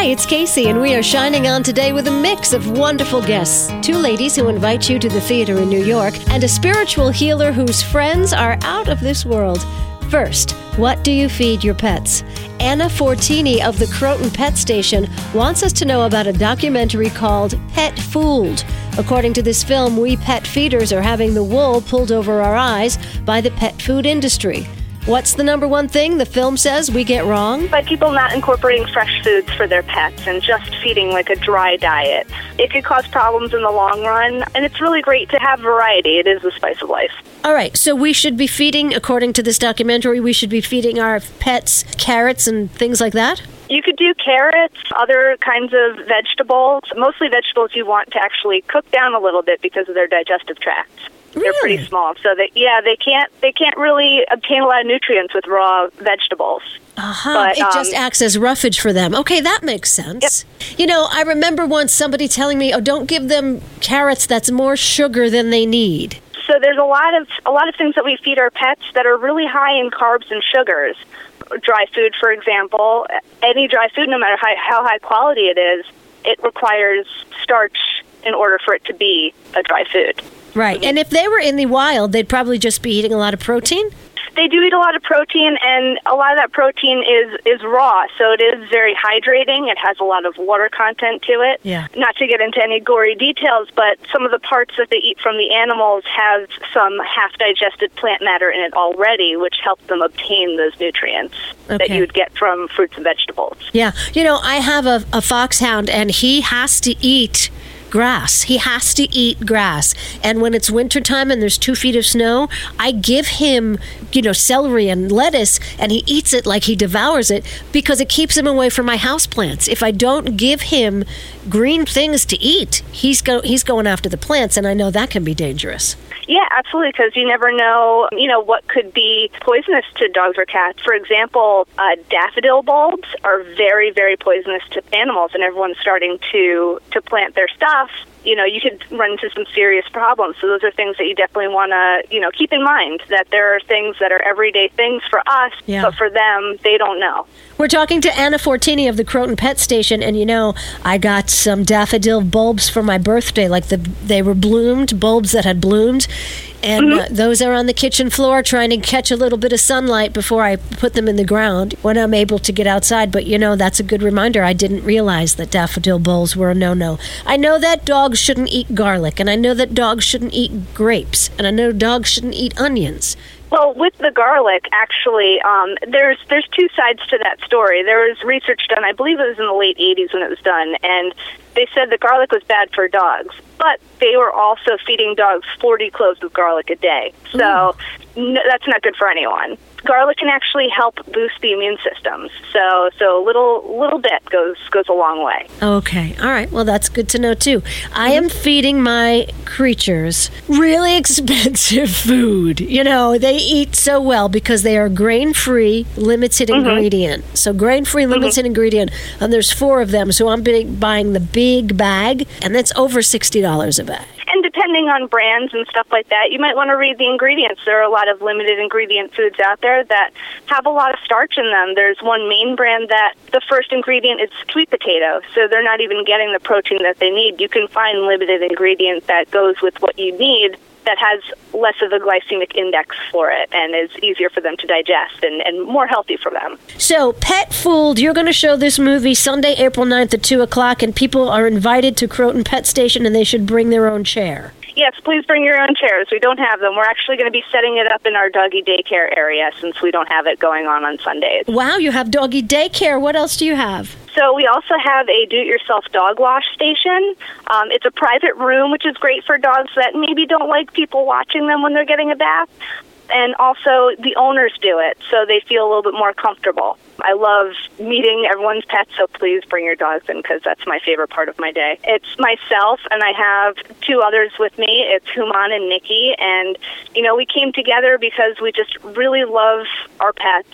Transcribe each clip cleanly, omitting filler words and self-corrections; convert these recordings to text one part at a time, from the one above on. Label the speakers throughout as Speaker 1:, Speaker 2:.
Speaker 1: Hi, it's Casey, and we are shining on today with a mix of wonderful guests. Two ladies who invite you to the theater in New York, and a spiritual healer whose friends are out of this world. First, what do you feed your pets? Anna Fortini of the Croton Pet Station wants us to know about a documentary called Pet Fooled. According to this film, we pet feeders are having the wool pulled over our eyes by the pet food industry. What's the number one thing the film says we get wrong?
Speaker 2: By people not incorporating fresh foods for their pets and just feeding like a dry diet. It could cause problems in the long run, and it's really great to have variety. It is the spice of life.
Speaker 1: All right, so we should be feeding, according to this documentary, we should be feeding our pets carrots and things like that?
Speaker 2: You could do carrots, other kinds of vegetables, mostly vegetables you want to actually cook down a little bit because of their digestive tracts.
Speaker 1: Really?
Speaker 2: They're pretty small, so they can't really obtain a lot of nutrients with raw vegetables.
Speaker 1: But, it just acts as roughage for them. Okay, that makes sense. Yep. You know, I remember once somebody telling me, don't give them carrots, that's more sugar than they need.
Speaker 2: So there's a lot of things that we feed our pets that are really high in carbs and sugars. Dry food, for example, any dry food, no matter how high quality it is, it requires starch in order for it to be a dry food.
Speaker 1: Right. And if they were in the wild, they'd probably just be eating a lot of protein?
Speaker 2: They do eat a lot of protein, and a lot of that protein is raw, so it is very hydrating. It has a lot of water content to it.
Speaker 1: Yeah.
Speaker 2: Not to get into any gory details, but some of the parts that they eat from the animals have some half-digested plant matter in it already, which helps them obtain those nutrients that you would get from fruits and vegetables.
Speaker 1: Yeah. You know, I have a foxhound, and he has to eat grass. He has to eat grass. And when it's wintertime and there's 2 feet of snow, I give him, celery and lettuce, and he eats it like he devours it because it keeps him away from my houseplants. If I don't give him green things to eat, he's going after the plants, and I know that can be dangerous.
Speaker 2: Yeah, absolutely, because you never know, what could be poisonous to dogs or cats. For example, daffodil bulbs are very, very poisonous to animals, and everyone's starting to plant their stuff. You could run into some serious problems. So those are things that you definitely want to, keep in mind, that there are things that are everyday things for us, but for them, they don't know.
Speaker 1: We're talking to Anna Fortini of the Croton Pet Station, and I got some daffodil bulbs for my birthday, like they were bloomed, bulbs that had bloomed, and those are on the kitchen floor trying to catch a little bit of sunlight before I put them in the ground when I'm able to get outside. But, that's a good reminder. I didn't realize that daffodil bulbs were a no-no. I know that dogs shouldn't eat garlic, and I know that dogs shouldn't eat grapes, and I know dogs shouldn't eat onions.
Speaker 2: Well, with the garlic, actually, there's 2 sides to that story. There was research done, I believe it was in the late 80s when it was done, and they said that garlic was bad for dogs, but they were also feeding dogs 40 cloves of garlic a day. So that's not good for anyone. Garlic can actually help boost the immune system. So a little bit goes a long way.
Speaker 1: Okay. All right. Well, that's good to know, too. I am feeding my creatures really expensive food. They eat so well because they are grain-free, limited ingredient. So grain-free, limited ingredient, and there's 4 of them. So I'm buying the big bag, and that's over $60 a bag.
Speaker 2: And depending on brands and stuff like that, you might want to read the ingredients. There are a lot of limited ingredient foods out there that have a lot of starch in them. There's one main brand that the first ingredient is sweet potato, so they're not even getting the protein that they need. You can find limited ingredient that goes with what you need that has less of a glycemic index for it and is easier for them to digest and more healthy for them.
Speaker 1: So, Pet Fooled, you're going to show this movie Sunday, April 9th at 2 o'clock, and people are invited to Croton Pet Station, and they should bring their own chair.
Speaker 2: Yes, please bring your own chairs. We don't have them. We're actually going to be setting it up in our doggy daycare area since we don't have it going on Sundays.
Speaker 1: Wow, you have doggy daycare. What else do you have?
Speaker 2: So we also have a do-it-yourself dog wash station. It's a private room, which is great for dogs that maybe don't like people watching them when they're getting a bath. And also the owners do it, so they feel a little bit more comfortable. I love meeting everyone's pets, so please bring your dogs in because that's my favorite part of my day. It's myself, and I have 2 others with me. It's Human and Nikki, and, we came together because we just really love our pets,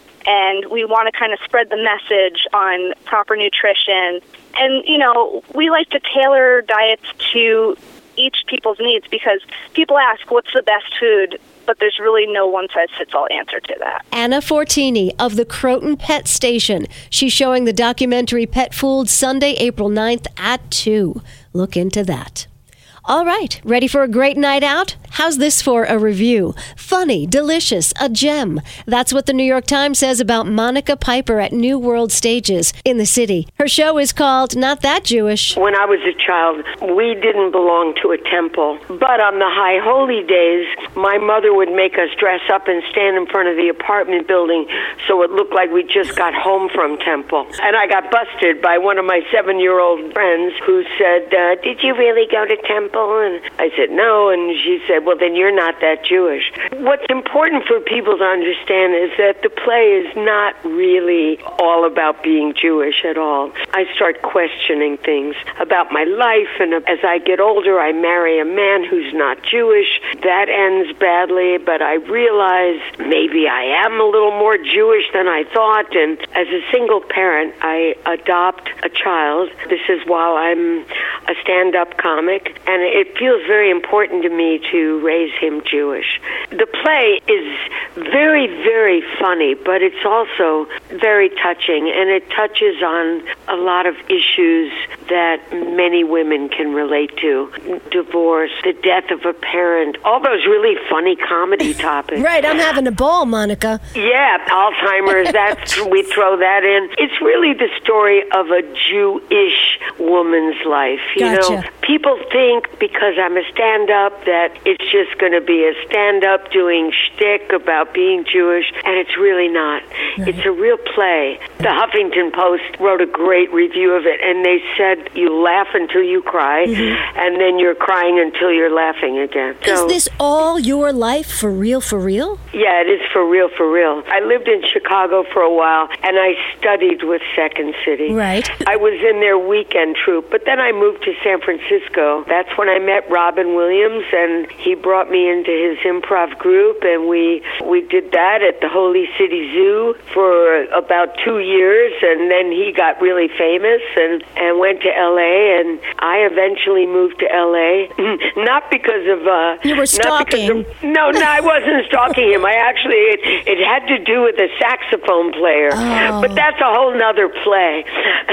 Speaker 2: and we want to kind of spread the message on proper nutrition. And, we like to tailor diets to each people's needs, because people ask, what's the best food? But there's really no one-size-fits-all answer to that.
Speaker 1: Anna Fortini of the Croton Pet Station. She's showing the documentary Pet Fooled Sunday, April 9th at 2. Look into that. All right, ready for a great night out? How's this for a review? Funny, delicious, a gem. That's what the New York Times says about Monica Piper at New World Stages in the city. Her show is called Not That Jewish.
Speaker 3: When I was a child, we didn't belong to a temple. But on the high holy days, my mother would make us dress up and stand in front of the apartment building so it looked like we just got home from temple. And I got busted by one of my 7-year-old friends who said, did you really go to temple? And I said, no. And she said, well, then you're not that Jewish. What's important for people to understand is that the play is not really all about being Jewish at all. I start questioning things about my life, and as I get older, I marry a man who's not Jewish. That ends badly, but I realize maybe I am a little more Jewish than I thought, and as a single parent, I adopt a child. This is while I'm a stand-up comic, and it feels very important to me to raise him Jewish. The play is very, very funny, but it's also very touching, and it touches on a lot of issues that many women can relate to. Divorce, the death of a parent, all those really funny comedy topics.
Speaker 1: Right, I'm having a ball, Monica.
Speaker 3: Yeah, Alzheimer's, we throw that in. It's really the story of a Jewish woman's life. You know, people think because I'm a stand-up that it's just going to be a stand-up doing shtick about being Jewish, and it's really not. Right. It's a real play. The Huffington Post wrote a great review of it, and they said you laugh until you cry, and then you're crying until you're laughing again.
Speaker 1: Is this all your life, for real, for real?
Speaker 3: Yeah, it is for real, for real. I lived in Chicago for a while, and I studied with Second City.
Speaker 1: Right.
Speaker 3: I was in their weekend troupe, but then I moved to San Francisco. That's when I met Robin Williams, and he brought me into his improv group, and we did that at the Holy City Zoo for about 2 years, and then he got really famous and went to L.A., and I eventually moved to L.A., not because of...
Speaker 1: you were stalking.
Speaker 3: No, I wasn't stalking him. I actually, it had to do with a saxophone player, but that's a whole nother play.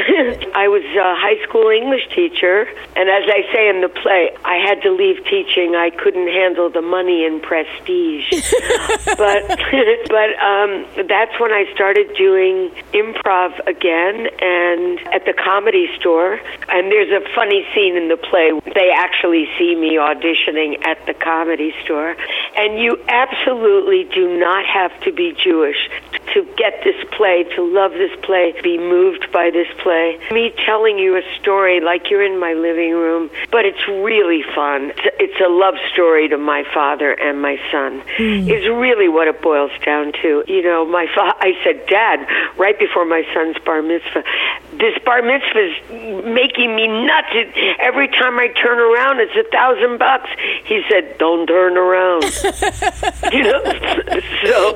Speaker 3: I was a high school English teacher, and as I say in the play, I had to leave teaching. I couldn't handle the money and prestige. but that's when I started doing improv again, and at the Comedy Store. And there's a funny scene in the play. They actually see me auditioning at the Comedy Store. And you absolutely do not have to be Jewish to get this play, to love this play, be moved by this play. Me telling you a story like you're in my living room, but it's really fun. It's a love story to my father and my son. Is really what it boils down to. You know, I said, Dad, right before my son's bar mitzvah, this bar mitzvah is making me nuts. Every time I turn around, it's $1,000. He said, don't turn around. You know, so...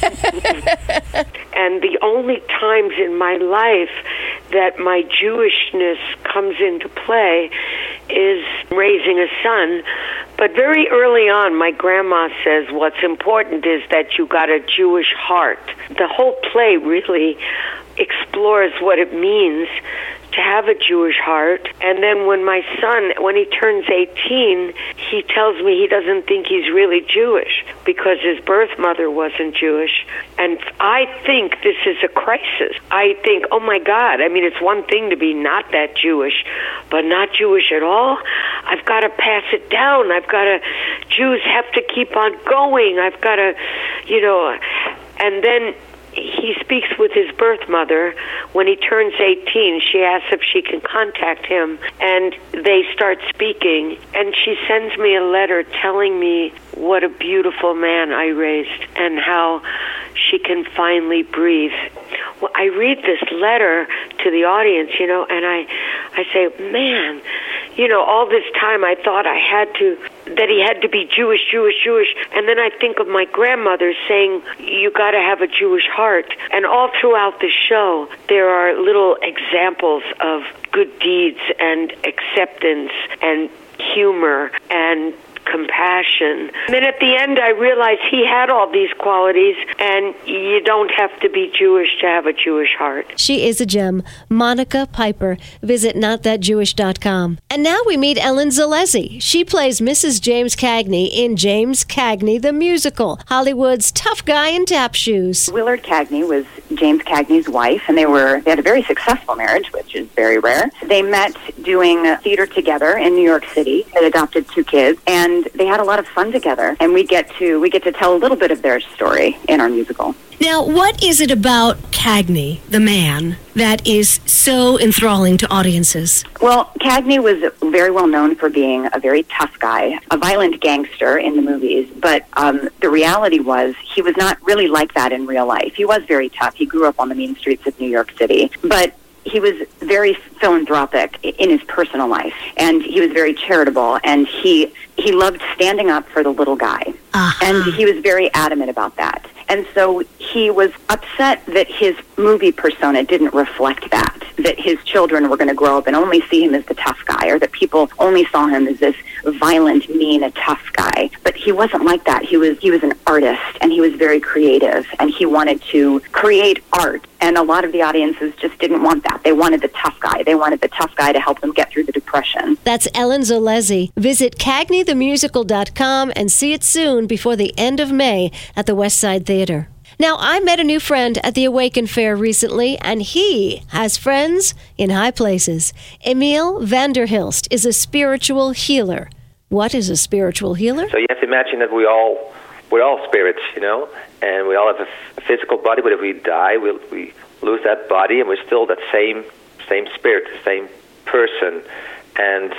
Speaker 3: And the only times in my life that my Jewishness comes into play is raising a son. But very early on, my grandma says what's important is that you got a Jewish heart. The whole play really explores what it means to have a Jewish heart. And then when my son, when he turns 18, he tells me he doesn't think he's really Jewish because his birth mother wasn't Jewish. And I think this is a crisis. I think, oh my God, I mean, it's one thing to be not that Jewish, but not Jewish at all. I've got to pass it down. Jews have to keep on going. I've got to, you know, and then he speaks with his birth mother. When he turns 18, she asks if she can contact him, and they start speaking, and she sends me a letter telling me what a beautiful man I raised and how she can finally breathe. Well, I read this letter to the audience, you know, and I say, man, you know, all this time I thought that he had to be Jewish, and then I think of my grandmother saying, you got to have a Jewish heart. And all throughout the show, there are little examples of good deeds and acceptance and humor and compassion. And then at the end, I realized he had all these qualities, and you don't have to be Jewish to have a Jewish heart.
Speaker 1: She is a gem. Monica Piper. Visit notthatjewish.com. And now we meet Ellen Zalesi. She plays Mrs. James Cagney in James Cagney the Musical, Hollywood's tough guy in tap shoes.
Speaker 4: Willard Cagney was James Cagney's wife, and they had a very successful marriage, which is very rare. They met doing theater together in New York City. They adopted 2 kids, and they had a lot of fun together. And we get to tell a little bit of their story in our musical.
Speaker 1: Now, what is it about Cagney, the man, that is so enthralling to audiences?
Speaker 4: Well, Cagney was very well known for being a very tough guy, a violent gangster in the movies, but the reality was he was not really like that in real life. He was very tough. He grew up on the mean streets of New York City, but he was very philanthropic in his personal life, and he was very charitable, and he loved standing up for the little guy. And he was very adamant about that. And so he was upset that his movie persona didn't reflect that his children were going to grow up and only see him as the tough guy, or that people only saw him as this violent, mean, a tough guy. But he wasn't like that. He was an artist, and he was very creative, and he wanted to create art. And a lot of the audiences just didn't want that. They wanted the tough guy. They wanted the tough guy to help them get through the Depression.
Speaker 1: That's Ellen Zalesi. Visit CagneyTheMusical.com and see it soon before the end of May at the West Side Theater. Now, I met a new friend at the Awaken Fair recently, and he has friends in high places. Emil Vanderhilst is a spiritual healer. What is a spiritual healer?
Speaker 5: So you have to imagine that we're all spirits, and we all have a physical body, but if we die, we lose that body, and we're still that same spirit, the same person. And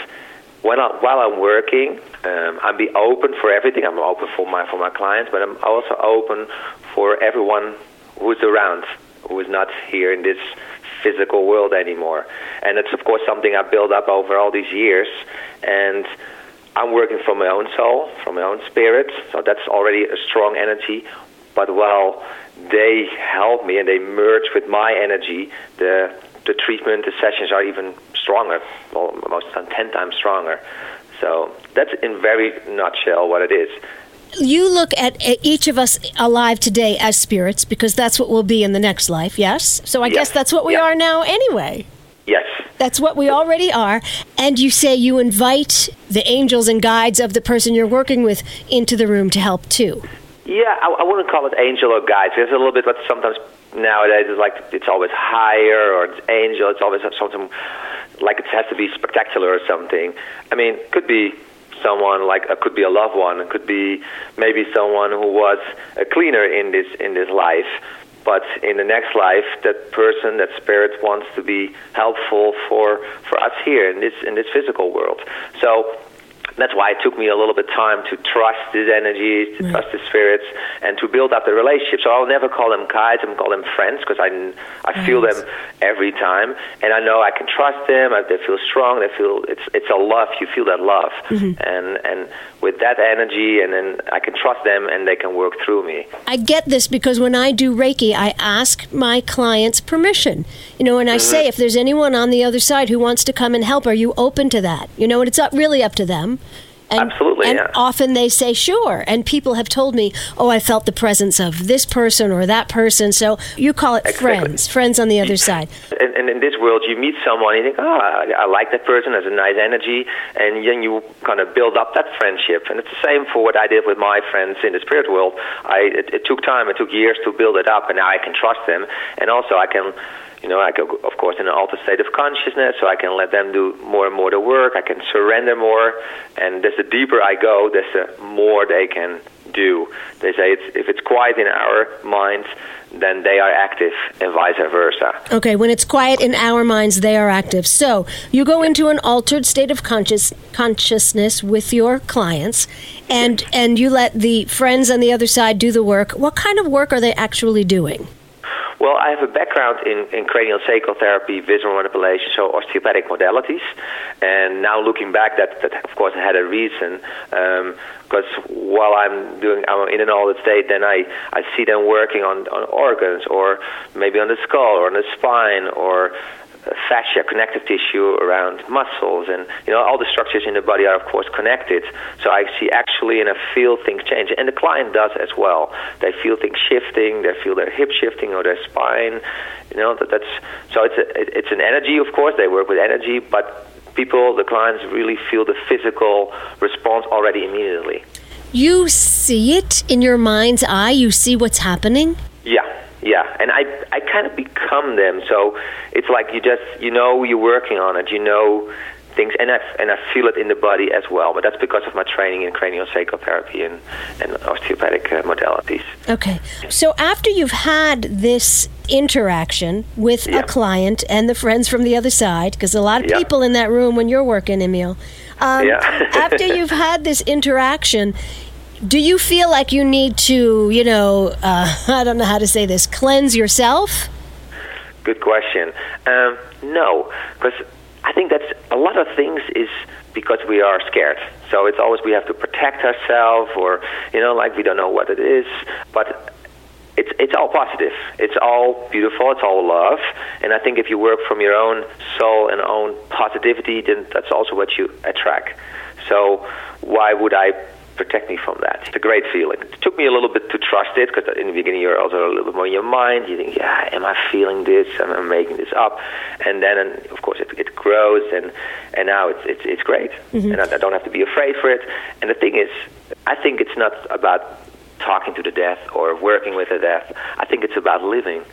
Speaker 5: while I'm working, I'm be open for everything. I'm open for my clients, but I'm also open for everyone who's around, who is not here in this physical world anymore. And it's, of course, something I built up over all these years. And I'm working from my own soul, from my own spirit, so that's already a strong energy. But while they help me and they merge with my energy, the treatment, the sessions are even stronger, well, most of the time 10 times stronger. So that's in very nutshell what it is.
Speaker 1: You look at each of us alive today as spirits, because that's what we'll be in the next life, yes? So I guess that's what we are now anyway.
Speaker 5: Yes.
Speaker 1: That's what we already are. And you say you invite the angels and guides of the person you're working with into the room to help too.
Speaker 5: Yeah, I wouldn't call it angel or guides. There's a little bit what sometimes nowadays is like it's always higher, or it's angel, it's always something like it has to be spectacular or something. I mean, it could be someone it could be a loved one, it could be maybe someone who was a cleaner in this life. But in the next life, that person, that spirit wants to be helpful for us here in this physical world. So that's why it took me a little bit of time to trust these energies, to trust the spirits, and to build up the relationship. So I'll never call them guides, I'm call them friends, because I feel them every time, and I know I can trust them. They feel strong. They feel it's a love. You feel that love, and with that energy, and then I can trust them, and they can work through me.
Speaker 1: I get this because when I do Reiki, I ask my clients permission. And I say, if there's anyone on the other side who wants to come and help, are you open to that? And it's really up to them.
Speaker 5: Absolutely,
Speaker 1: and often they say, sure. And people have told me, I felt the presence of this person or that person. So you call it friends on the other side.
Speaker 5: And in this world, you meet someone, you think, I like that person, has a nice energy, and then you kind of build up that friendship. And it's the same for what I did with my friends in the spirit world. It took time, it took years to build it up, and now I can trust them. And also I can... I go, of course, in an altered state of consciousness, so I can let them do more and more the work. I can surrender more, and the deeper I go, the more they can do. They say if it's quiet in our minds, then they are active, and vice versa.
Speaker 1: Okay, when it's quiet in our minds, they are active. So you go into an altered state of consciousness with your clients, and you let the friends on the other side do the work. What kind of work are they actually doing?
Speaker 5: Well, I have a background in cranial sacral therapy, visual manipulation, so osteopathic modalities. And now looking back, that of course had a reason. Because while I'm in an altered state, then I see them working on organs, or maybe on the skull, or on the spine, or fascia, connective tissue around muscles, and all the structures in the body are of course connected. So I see actually and I feel things change, and the client does as well. They feel things shifting, they feel their hip shifting or their spine. So it's an energy, of course. They work with energy, but the clients really feel the physical response already immediately.
Speaker 1: You see it in your mind's eye. You see what's happening.
Speaker 5: Yeah, and I kind of become them. So it's like you're working on it, things, and I feel it in the body as well. But that's because of my training in craniosacral therapy and osteopathic modalities.
Speaker 1: Okay, so after you've had this interaction with a client and the friends from the other side, because a lot of people in that room when you're working, Emil, after you've had this interaction, do you feel like you need to, I don't know how to say this, cleanse yourself?
Speaker 5: Good question. No, because I think that's a lot of things is because we are scared. So it's always we have to protect ourselves, or like we don't know what it is. But it's all positive. It's all beautiful. It's all love. And I think if you work from your own soul and own positivity, then that's also what you attract. So why would I protect me from that? It's a great feeling. It took me a little bit to trust it, because in the beginning you're also a little bit more in your mind. You think, am I feeling this? Am I making this up? And then, of course, it grows, and now it's great. Mm-hmm. And I don't have to be afraid for it. And the thing is, I think it's not about talking to the death or working with the death. I think it's about living.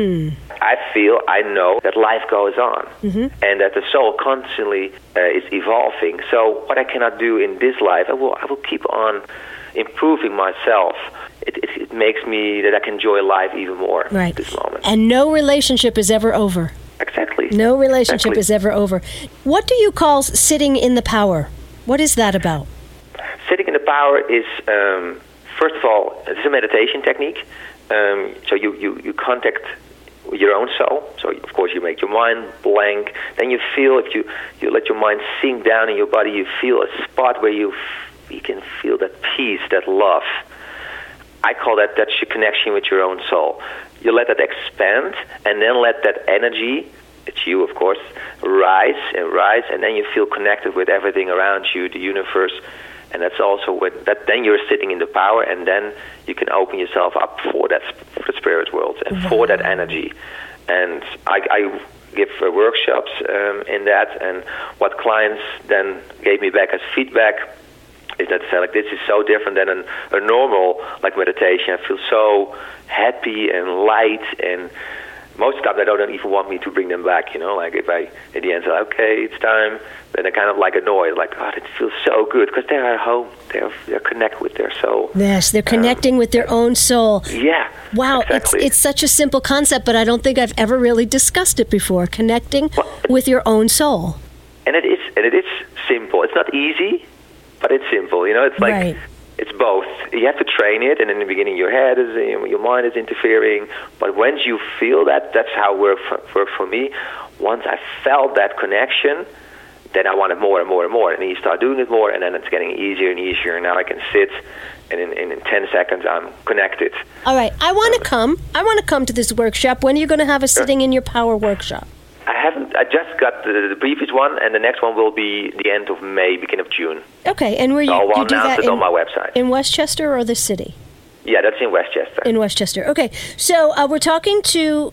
Speaker 5: I know that life goes on, and that the soul constantly is evolving. So what I cannot do in this life, I will keep on improving myself. It makes me that I can enjoy life even more at this moment.
Speaker 1: And no relationship is ever over.
Speaker 5: Exactly.
Speaker 1: No relationship is ever over. What do you call sitting in the power? What is that about?
Speaker 5: Sitting in the power is, first of all, it's a meditation technique. So you contact your own soul. So of course you make your mind blank. Then you feel, if you let your mind sink down in your body, you feel a spot where you can feel that peace, that love. I call that's your connection with your own soul. You let that expand, and then let that energy, it's you of course, rise, and then you feel connected with everything around you, the universe. And that's also then you're sitting in the power, and then you can open yourself up for the spirit world and for that energy. And I give workshops in that, and what clients then gave me back as feedback is that say, like, this is so different than a normal meditation. I feel so happy and light, and most of the time they don't even want me to bring them back, if I at the end say, okay, it's time, then they're kind of annoyed, it feels so good, because they're at home, they're connected with their soul.
Speaker 1: Yes, they're connecting with their own soul.
Speaker 5: Yeah.
Speaker 1: Wow, exactly. It's such a simple concept, but I don't think I've ever really discussed it before, connecting with your own soul.
Speaker 5: And it is simple. It's not easy, but it's simple, it's like... Right. It's both. You have to train it, and in the beginning your head is, your mind is interfering. But once you feel that's how it worked for me. Once I felt that connection, then I wanted more and more and more. And then you start doing it more, and then it's getting easier and easier. And now I can sit, and in 10 seconds I'm connected.
Speaker 1: All right, I want to come to this workshop. When are you going to have a Sitting in Your Power workshop?
Speaker 5: I just got the previous one, and the next one will be the end of May, beginning of June.
Speaker 1: Okay, and where you do that
Speaker 5: on my website.
Speaker 1: In Westchester or the city?
Speaker 5: Yeah, that's in Westchester.
Speaker 1: In Westchester. Okay, so we're talking to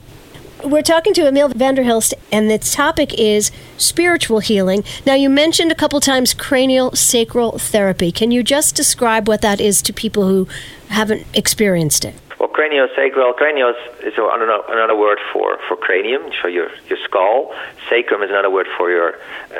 Speaker 1: Emil van der Hilst, and the topic is spiritual healing. Now, you mentioned a couple times craniosacral therapy. Can you just describe what that is to people who haven't experienced it?
Speaker 5: Well, craniosacral, cranios is another word for cranium, so your skull. Sacrum is another word for your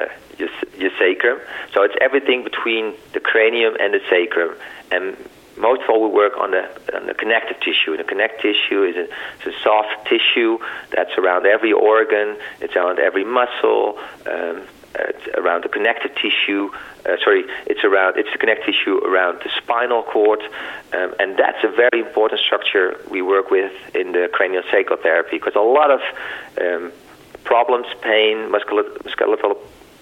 Speaker 5: sacrum. So it's everything between the cranium and the sacrum. And most of all, we work on the connective tissue. The connective tissue is a soft tissue that's around every organ. It's around every muscle. It's around the connective tissue. It's the connective tissue around the spinal cord, and that's a very important structure we work with in the craniosacral therapy, because a lot of problems, pain, musculoskeletal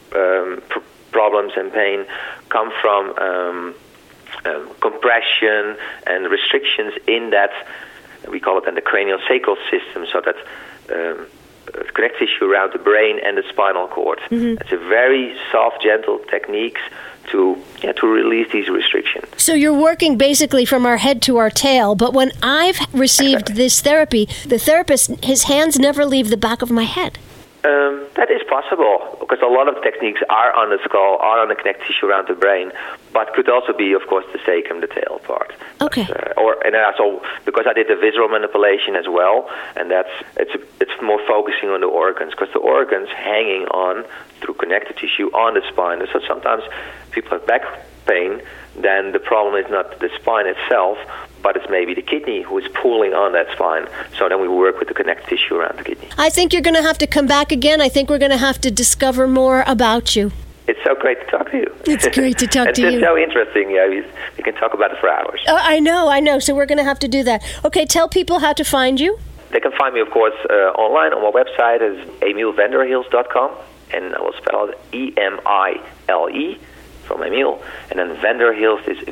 Speaker 5: problems and pain come from compression and restrictions in that, we call it then the craniosacral system, so that connective tissue around the brain and the spinal cord. It's a very soft, gentle techniques to release these restrictions.
Speaker 1: So you're working basically from our head to our tail, but when I've received this therapy, the therapist, his hands never leave the back of my head.
Speaker 5: That is possible, because a lot of techniques are on the skull, are on the connective tissue around the brain, but could also be, of course, the sacrum, the tail part.
Speaker 1: Okay.
Speaker 5: And also, because I did the visceral manipulation as well, and it's more focusing on the organs, because the organs hanging on through connective tissue on the spine. So sometimes people have back pain, then the problem is not the spine itself, but it's maybe the kidney who is pulling on that spine. So then we work with the connective tissue around the kidney.
Speaker 1: I think you're going to have to come back again. I think we're going to have to discover more about you.
Speaker 5: It's so great to talk to you.
Speaker 1: It's great to talk to you.
Speaker 5: It's so interesting. Yeah, we can talk about it for hours.
Speaker 1: I know. So we're going to have to do that. Okay, tell people how to find you.
Speaker 5: They can find me, of course, online on my website. It's EmielVanderhilst.com, and I will spell it E-M-I-L-E from Emil, and then Vanderhilst is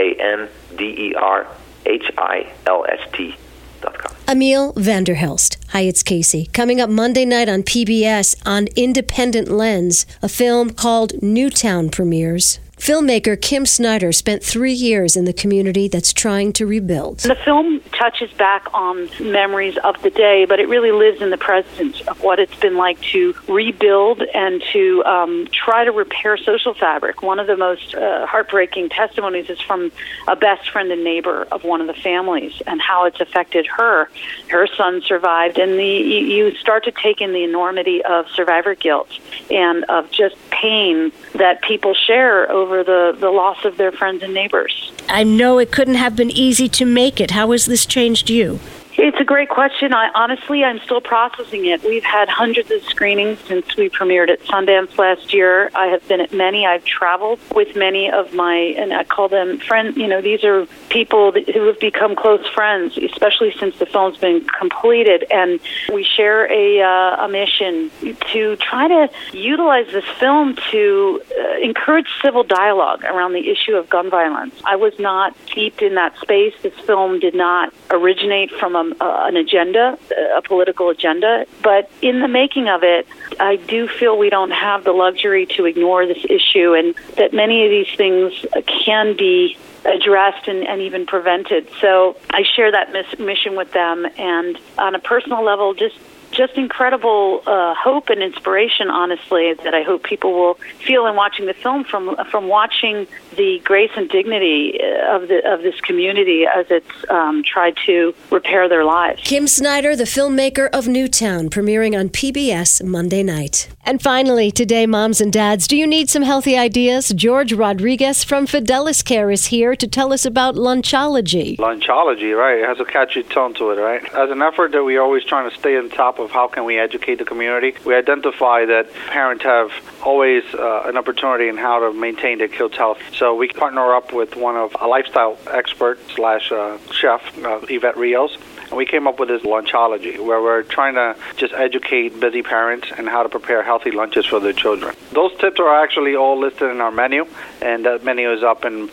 Speaker 5: VANDERHILST.com.
Speaker 1: Emil Vanderhilst. Hi, it's Casey. Coming up Monday night on PBS on Independent Lens, a film called Newtown premieres. Filmmaker Kim Snyder spent 3 years in the community that's trying to rebuild.
Speaker 6: The film touches back on memories of the day, but it really lives in the present of what it's been like to rebuild and to try to repair social fabric. One of the most heartbreaking testimonies is from a best friend and neighbor of one of the families and how it's affected her. Her son survived, and you start to take in the enormity of survivor guilt and of just pain that people share over the loss of their friends and neighbors.
Speaker 1: I know it couldn't have been easy to make it. How has this changed you?
Speaker 6: It's a great question. I'm still processing it. We've had hundreds of screenings since we premiered at Sundance last year. I have been at many. I've traveled with many of my, and I call them friends. These are people who have become close friends, especially since the film's been completed. And we share a mission to try to utilize this film to encourage civil dialogue around the issue of gun violence. I was not steeped in that space. This film did not originate from an agenda, a political agenda. But in the making of it, I do feel we don't have the luxury to ignore this issue, and that many of these things can be addressed and even prevented. So I share that mission with them, and on a personal level, just incredible hope and inspiration, honestly, that I hope people will feel in watching the film from watching the grace and dignity of this community as it's tried to repair their lives.
Speaker 1: Kim Snyder, the filmmaker of Newtown, premiering on PBS Monday night. And finally, today, moms and dads, do you need some healthy ideas? George Rodriguez from Fidelis Care is here to tell us about Lunchology.
Speaker 7: Lunchology, right. It has a catchy tone to it, right? As an effort that we're always trying to stay on top of how can we educate the community, we identify that parents have always an opportunity in how to maintain their kids' health. So we partner up with one of a lifestyle expert / chef, Yvette Rios, and we came up with this Lunchology, where we're trying to just educate busy parents and how to prepare healthy lunches for their children. Those tips are actually all listed in our menu, and that menu is up in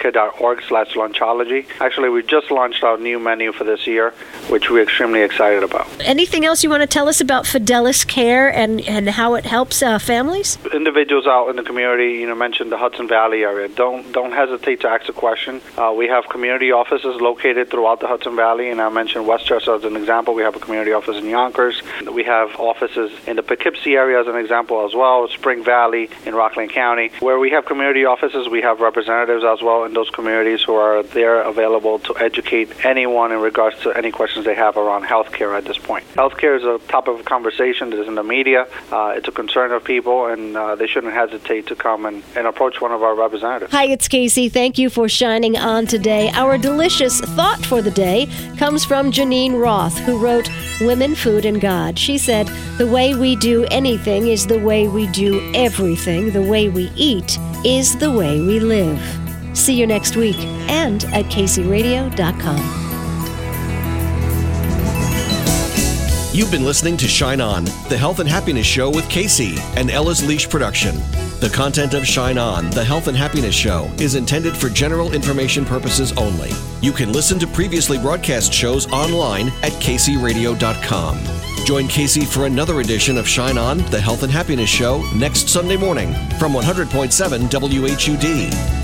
Speaker 7: fideliscare.org/Lunchology. Actually, we just launched our new menu for this year, which we're extremely excited about.
Speaker 1: Anything else you want to tell us about Fidelis Care and how it helps families?
Speaker 7: Individuals out in the community, you mentioned the Hudson Valley area. Don't hesitate to ask a question. We have community offices located throughout the Hudson Valley, and I mentioned Westchester as an example. We have a community office in Yonkers. We have offices in the Poughkeepsie area as an example as well, Spring Valley in Rockland County. Where we have community offices, we have representatives as well in those communities who are there available to educate anyone in regards to any questions they have around healthcare at this point. Healthcare is a topic of conversation that is in the media. It's a concern of people, and they shouldn't hesitate to come and approach one of our representatives.
Speaker 1: Hi, it's Casey. Thank you for shining on today. Our delicious thought for the day comes from Janine Roth, who wrote Women, Food, and God. She said, "The way we do anything is the way we do everything. The way we eat is the way we live." See you next week and at KCRadio.com.
Speaker 8: You've been listening to Shine On, the Health and Happiness Show with Casey, an Ella's Leash production. The content of Shine On, the Health and Happiness Show, is intended for general information purposes only. You can listen to previously broadcast shows online at KCRadio.com. Join Casey for another edition of Shine On, the Health and Happiness Show, next Sunday morning from 100.7 WHUD.